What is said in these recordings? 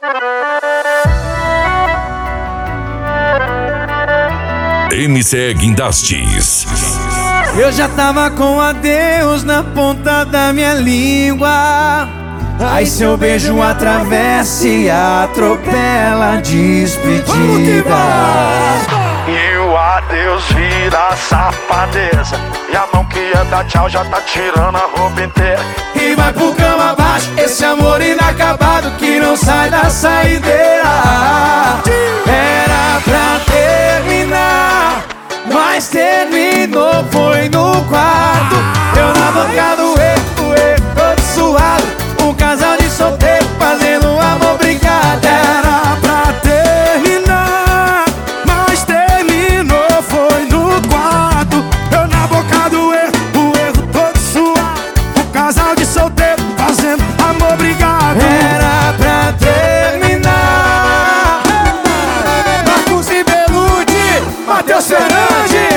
MC Guindastes. Eu já tava com adeus na ponta da minha língua. Aí seu beijo atravessa e atropela a despedida. E o adeus vira safadeza, e a mão que ia dar tchau já tá tirando a roupa inteira. E vai pro cama abaixo, esse amor inacabado que não sai da saideira. Era pra terminar, mas terminou, foi no quarto. Eu na boca do erro, todo suado. Um casal de solteiro fazendo amor brigado. Era pra terminar, mas terminou, foi no quarto. Eu na boca do erro, o erro todo suado. Um casal de solteiro fazendo amor brigado. Era pra terminar. Marcos e Belucci, Matheus Fernandes,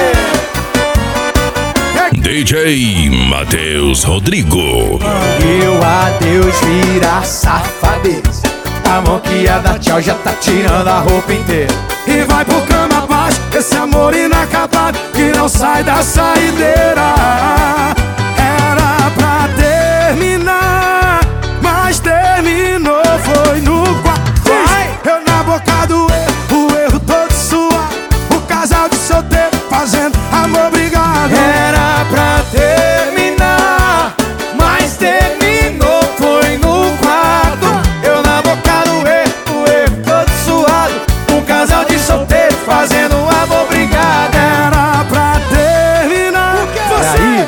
DJ Matheus Rodrigo. E o adeus vira safadeza, a mão que ia dar tchau já tá tirando a roupa inteira. e vai pro cama abaixo, esse amor inacabado que não sai da saideira. Era pra terminar, mas terminou, foi no quarto. Eu na boca do erro, o erro todo suado. O casal de solteiro fazendo amor brigado. Era pra terminar, mas terminou, foi no quarto. Eu na boca do erro todo suado. Um casal de solteiro fazendo amor brigado. Era pra terminar. Você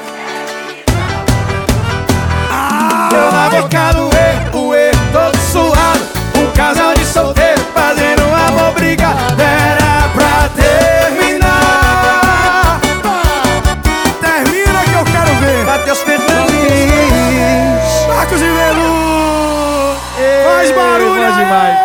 Eu na boca do erro todo suado. Um casal de solteiro fazendo amor brigado. Era pra terminar. termina que eu quero ver. Matheus Fernandes. Marcos e Belucci, faz barulho Bom demais. aí.